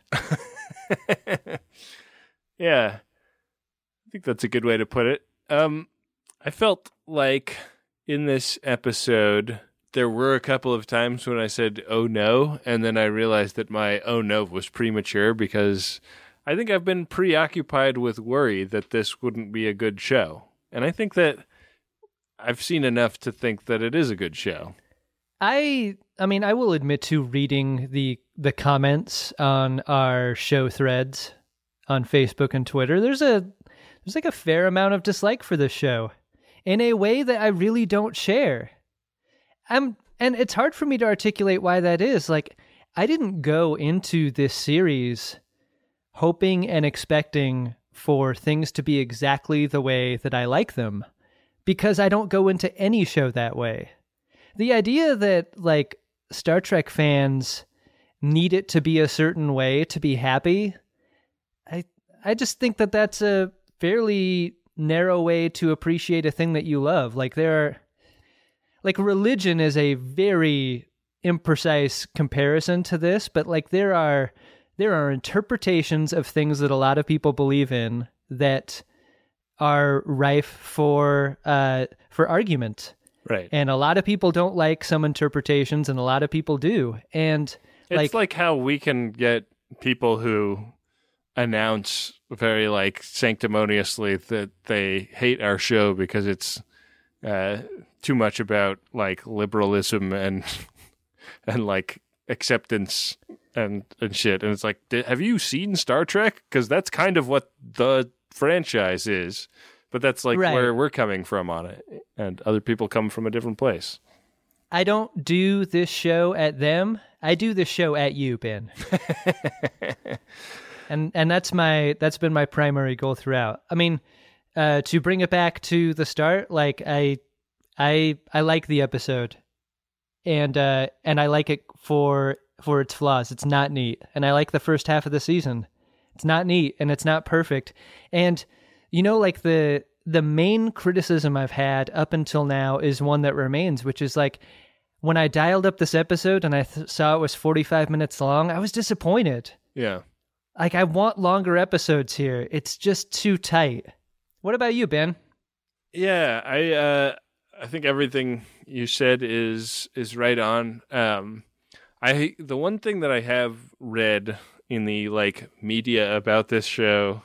Yeah, I think that's a good way to put it. Um, I felt like in this episode, there were a couple of times when I said, oh no, and then I realized that my oh no was premature because I think I've been preoccupied with worry that this wouldn't be a good show. And I think that I've seen enough to think that it is a good show. I I mean, I will admit to reading the the comments on our show threads on Facebook and Twitter. There's a there's like a fair amount of dislike for this show in a way that I really don't share. I'm, and it's hard for me to articulate why that is. Like, I didn't go into this series hoping and expecting for things to be exactly the way that I like them, because I don't go into any show that way. The idea that, like, Star Trek fans need it to be a certain way to be happy, I I just think that that's a fairly narrow way to appreciate a thing that you love. Like, there are, like, religion is a very imprecise comparison to this, but like there are there are interpretations of things that a lot of people believe in that are rife for uh for argument. Right. And a lot of people don't like some interpretations, and a lot of people do. And it's like, like how we can get people who announce very like sanctimoniously that they hate our show because it's uh, too much about like liberalism and and like acceptance and and shit. And it's like, have you seen Star Trek? Because that's kind of what the franchise is. but that's like Right. where we're coming from on it, and other people come from a different place. I don't do this show at them. I do this show at you, Ben. and and that's my that's been my primary goal throughout. I mean, uh, to bring it back to the start, like I I I like the episode, and uh, and I like it for for its flaws. It's not neat, and I like the first half of the season. It's not neat, and it's not perfect, and you know, like the. The main criticism I've had up until now is one that remains, which is like when I dialed up this episode and I th- saw it was forty-five minutes long, I was disappointed. Yeah. Like I want longer episodes here. It's just too tight. What about you, Ben? Yeah, I uh, I think everything you said is is right on. Um, I the one thing that I have read in the like media about this show,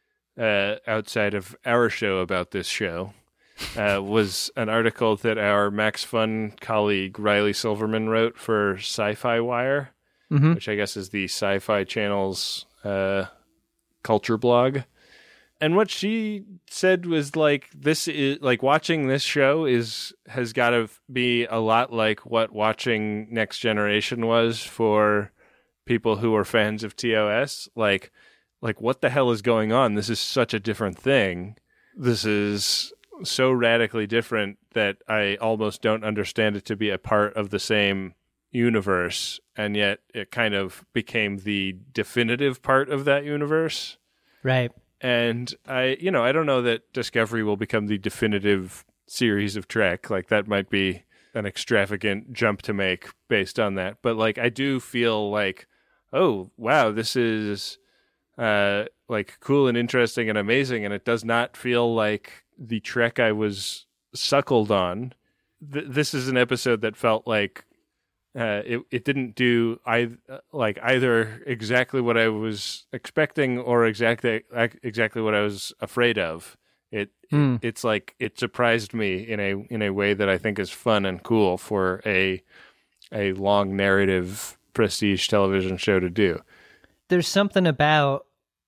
Uh, outside of our show about this show, uh, was an article that our Max Fun colleague Riley Silverman wrote for Sci-Fi Wire, Mm-hmm. which I guess is the Sci-Fi Channel's uh, culture blog. And what she said was like, this is like watching this show is has got to be a lot like what watching Next Generation was for people who are fans of T O S. Like, Like, what the hell is going on? This is such a different thing. This is so radically different that I almost don't understand it to be a part of the same universe. And yet it kind of became the definitive part of that universe. Right. And I, you know, I don't know that Discovery will become the definitive series of Trek. Like, that might be an extravagant jump to make based on that. But, like, I do feel like, oh, wow, this is... Uh, like cool and interesting and amazing, and it does not feel like the Trek I was suckled on. Th- this is an episode that felt like uh, it it didn't do I like either exactly what I was expecting or exactly exactly what I was afraid of. It, Mm. it it's like it surprised me in a in a way that I think is fun and cool for a a long narrative prestige television show to do. There's something about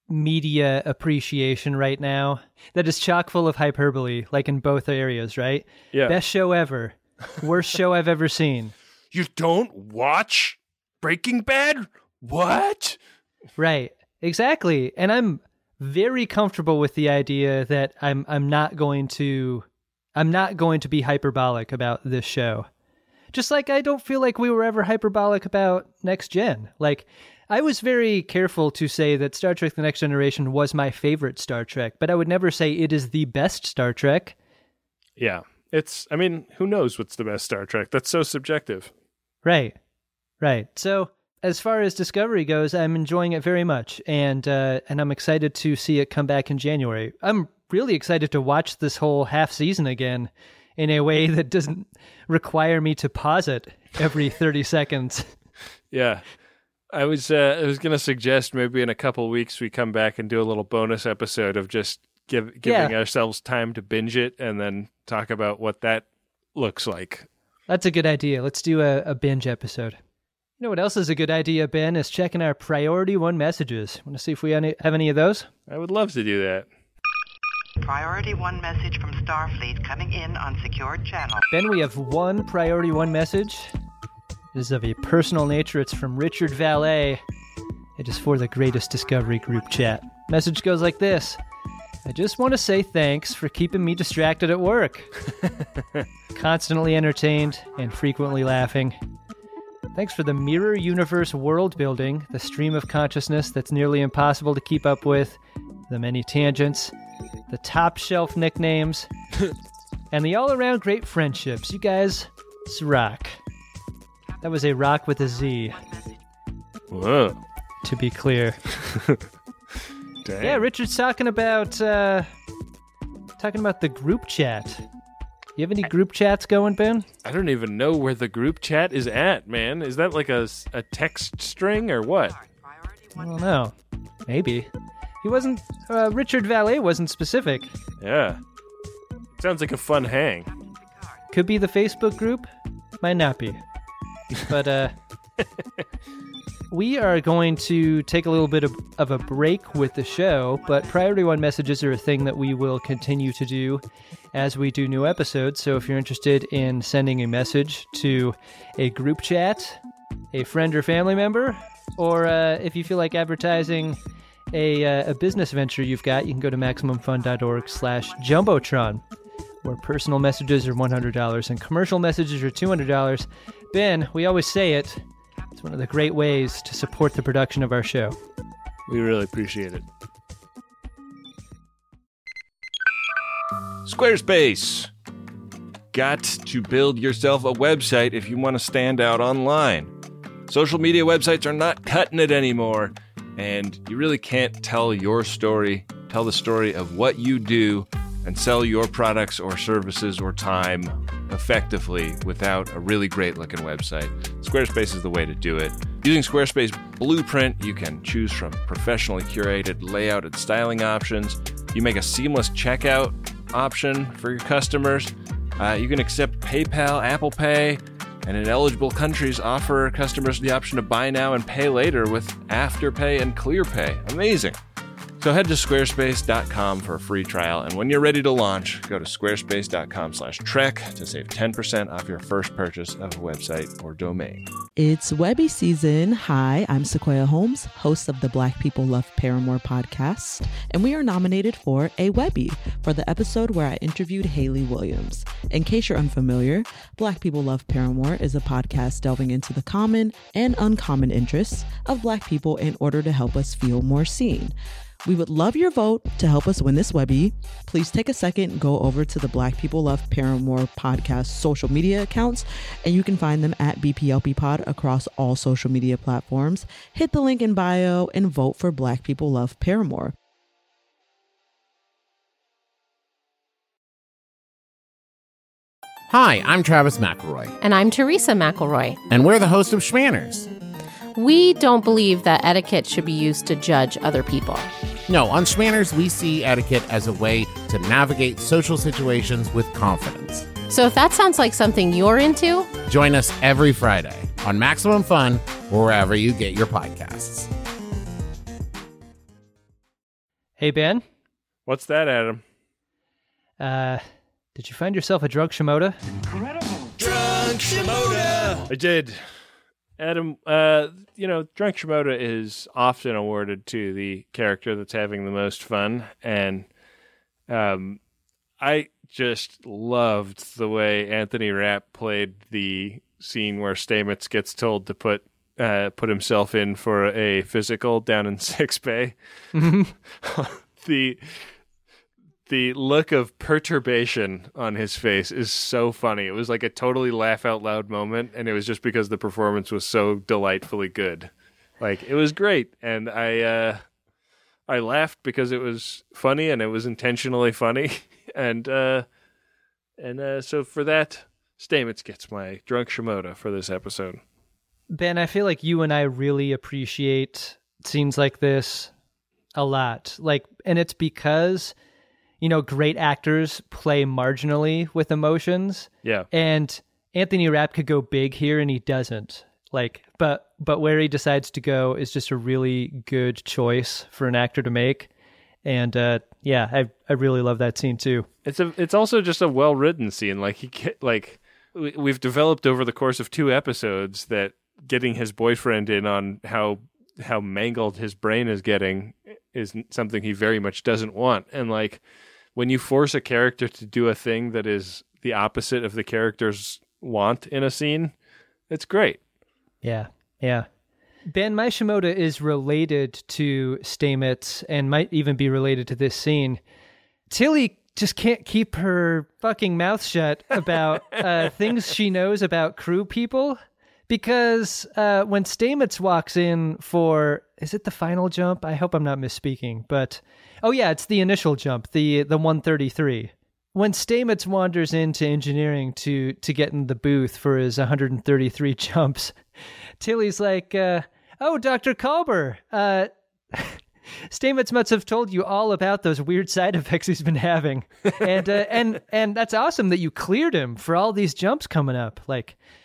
media appreciation right now that is chock full of hyperbole, like in both areas, right? Yeah. Best show ever. Worst show I've ever seen. You don't watch Breaking Bad? What? Right. Exactly. And I'm very comfortable with the idea that I'm I'm not going to I'm not going to be hyperbolic about this show. Just like I don't feel like we were ever hyperbolic about Next Gen. Like, I was very careful to say that Star Trek The Next Generation was my favorite Star Trek, but I would never say it is the best Star Trek. Yeah. It's, I mean, who knows what's the best Star Trek? That's so subjective. Right. Right. So, as far as Discovery goes, I'm enjoying it very much, and uh, and I'm excited to see it come back in January. I'm really excited to watch this whole half season again in a way that doesn't require me to pause it every thirty seconds. Yeah. I was uh, I was going to suggest maybe in a couple weeks we come back and do a little bonus episode of just give, giving Yeah. ourselves time to binge it and then talk about what that looks like. That's a good idea. Let's do a, a binge episode. You know what else is a good idea, Ben, is checking our Priority One messages. Want to see if we any, have any of those? I would love to do that. Priority One message from Starfleet coming in on secured channel. Ben, we have one Priority One message. It is of a personal nature. It's from Richard Valet. It is for the Greatest Discovery group chat. Message goes like this. I just want to say thanks for keeping me distracted at work. Constantly entertained and frequently laughing. Thanks for the mirror universe world building, the stream of consciousness that's nearly impossible to keep up with, the many tangents, the top shelf nicknames, and the all-around great friendships. You guys, it's rock. That was a rock with a Z, Whoa. to be clear. Dang. Yeah, Richard's talking about uh, talking about the group chat. You have any group chats going, Ben? I don't even know where the group chat is at, man. Is that like a, a text string or what? I don't know. Maybe. He wasn't... Uh, Richard Valet wasn't specific. Yeah. Sounds like a fun hang. Could be the Facebook group. Might not be. But, uh... we are going to take a little bit of, of a break with the show, but Priority One messages are a thing that we will continue to do as we do new episodes. So if you're interested in sending a message to a group chat, a friend or family member, or uh, if you feel like advertising a, uh, a business venture you've got, you can go to MaximumFun.org slash Jumbotron, where personal messages are one hundred dollars and commercial messages are two hundred dollars. Ben, we always say it, it's one of the great ways to support the production of our show. We really appreciate it. Squarespace. Got to build yourself a website if you want to stand out online. Social media websites are not cutting it anymore, and you really can't tell your story, tell the story of what you do, and sell your products or services or time effectively without a really great looking website. Squarespace is the way to do it. Using Squarespace Blueprint, you can choose from professionally curated layout and styling options. You make a seamless checkout option for your customers. Uh, you can accept PayPal, Apple Pay, and in eligible countries offer customers the option to buy now and pay later with Afterpay and ClearPay. Amazing. So head to squarespace dot com for a free trial, and when you're ready to launch, go to squarespace dot com slash trek to save ten percent off your first purchase of a website or domain. It's Webby season. Hi, I'm Sequoia Holmes, host of the Black People Love Paramore podcast, and we are nominated for a Webby for the episode where I interviewed Hayley Williams. In case you're unfamiliar, Black People Love Paramore is a podcast delving into the common and uncommon interests of Black people in order to help us feel more seen. We would love your vote to help us win this Webby. Please take a second and go over to the Black People Love Paramore podcast social media accounts, and you can find them at B P L P Pod across all social media platforms. Hit the link in bio and vote for Black People Love Paramore. Hi, I'm Travis McElroy. And I'm Teresa McElroy. And we're the host of Schmanners. We don't believe that etiquette should be used to judge other people. No, on Schmanners, we see etiquette as a way to navigate social situations with confidence. So if that sounds like something you're into, join us every Friday on Maximum Fun or wherever you get your podcasts. Hey, Ben. What's that, Adam? Uh, did you find yourself a drunk Shimoda? Incredible. Drunk Shimoda! I did. Adam, uh, you know, Drunk Shimoda is often awarded to the character that's having the most fun, and um, I just loved the way Anthony Rapp played the scene where Stamets gets told to put uh, put himself in for a physical down in Sick Bay. the The look of perturbation on his face is so funny. It was like a totally laugh out loud moment, and it was just because the performance was so delightfully good. Like, it was great, and I uh, I laughed because it was funny, and it was intentionally funny, and uh, and uh, so for that, Stamets gets my Drunk Shimoda for this episode. Ben, I feel like you and I really appreciate scenes like this a lot. Like, and it's because, you know, great actors play marginally with emotions. Yeah. And Anthony Rapp could go big here and he doesn't. Like, but but where he decides to go is just a really good choice for an actor to make. And uh, yeah, I I really love that scene too. It's a it's also just a well written scene. Like he like we, we've developed over the course of two episodes that getting his boyfriend in on how how mangled his brain is getting is something he very much doesn't want. And like, when you force a character to do a thing that is the opposite of the character's want in a scene, it's great. Yeah, yeah. Ben, my Shimoda is related to Stamets and might even be related to this scene. Tilly just can't keep her fucking mouth shut about uh, things she knows about crew people, because uh, when Stamets walks in for, is it the final jump? I hope I'm not misspeaking, but oh yeah, it's the initial jump, the the one thirty-three. When Stamets wanders into engineering to to get in the booth for his one hundred thirty-three jumps, Tilly's like, uh, oh, Doctor Culber, uh, Stamets must have told you all about those weird side effects he's been having. And uh, and and that's awesome that you cleared him for all these jumps coming up. Like,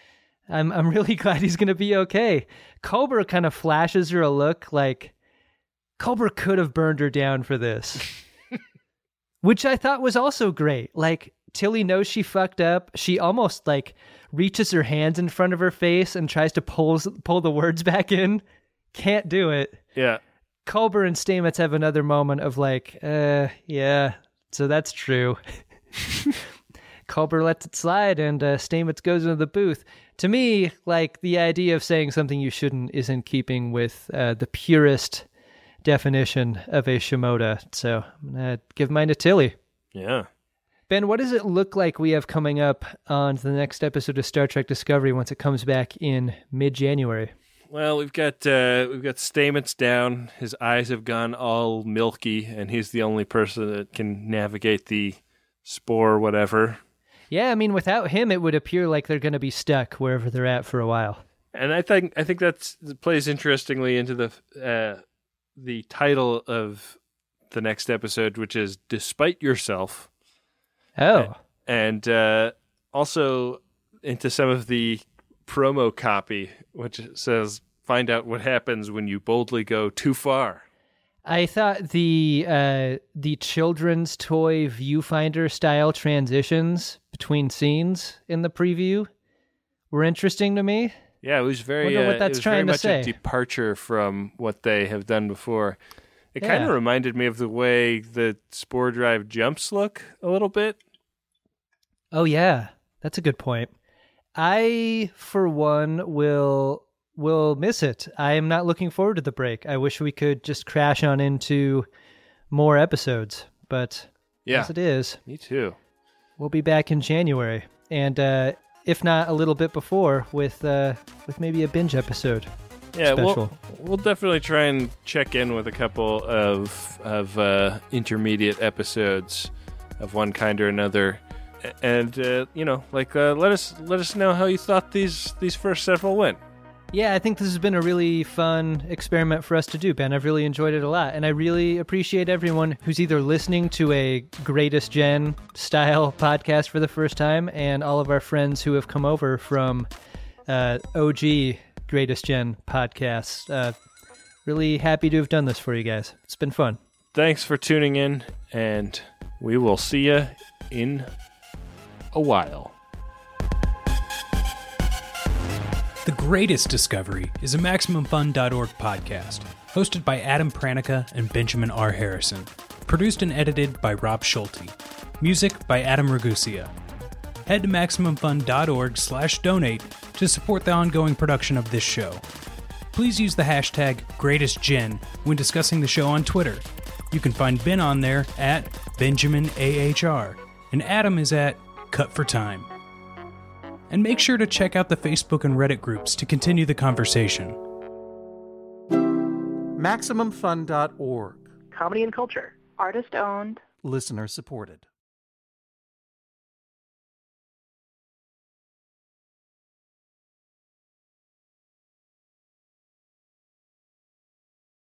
I'm I'm really glad he's going to be okay. Culber kind of flashes her a look like Culber could have burned her down for this, which I thought was also great. Like, Tilly knows she fucked up. She almost like reaches her hands in front of her face and tries to pull pull the words back in. Can't do it. Yeah. Culber and Stamets have another moment of like, uh, yeah, so that's true. Culber lets it slide, and uh, Stamets goes into the booth. To me, like, the idea of saying something you shouldn't is in keeping with uh, the purest definition of a Shimoda. So I'm going to give mine to Tilly. Yeah. Ben, what does it look like we have coming up on the next episode of Star Trek Discovery once it comes back in mid-January? Well, we've got uh, we've got Stamets down. His eyes have gone all milky, and he's the only person that can navigate the spore, whatever. Yeah, I mean, without him, it would appear like they're going to be stuck wherever they're at for a while. And I think I think that's that plays interestingly into the uh, the title of the next episode, which is "Despite Yourself." Oh, and uh, also into some of the promo copy, which says, "Find out what happens when you boldly go too far." I thought the uh, the children's toy viewfinder style transitions between scenes in the preview were interesting to me. Yeah, it was very. Wonder what uh, that's it was trying very to much say. a departure from what they have done before. It Yeah. kind of reminded me of the way the Spore Drive jumps look a little bit. Oh yeah, that's a good point. I, for one, will will miss it. I am not looking forward to the break. I wish we could just crash on into more episodes, but Yeah. as it is, Me too. we'll be back in January, and uh, if not a little bit before, with uh, with maybe a binge episode. Yeah, special. we'll we'll definitely try and check in with a couple of of uh, intermediate episodes of one kind or another, and uh, you know, like uh, let us let us know how you thought these these first several went. Yeah, I think this has been a really fun experiment for us to do, Ben. I've really enjoyed it a lot, and I really appreciate everyone who's either listening to a Greatest Gen style podcast for the first time, and all of our friends who have come over from uh, O G Greatest Gen podcasts. Uh, really happy to have done this for you guys. It's been fun. Thanks for tuning in, and we will see you in a while. The Greatest Discovery is a Maximum Fun dot org podcast, hosted by Adam Pranica and Benjamin R. Harrison, produced and edited by Rob Schulte, music by Adam Ragusia. Head to Maximum Fun dot org slash donate to support the ongoing production of this show. Please use the hashtag GreatestGen when discussing the show on Twitter. You can find Ben on there at Benjamin A H R, and Adam is at Cut for Time. And make sure to check out the Facebook and Reddit groups to continue the conversation. Maximum Fun dot org. Comedy and culture. Artist owned. Listener supported.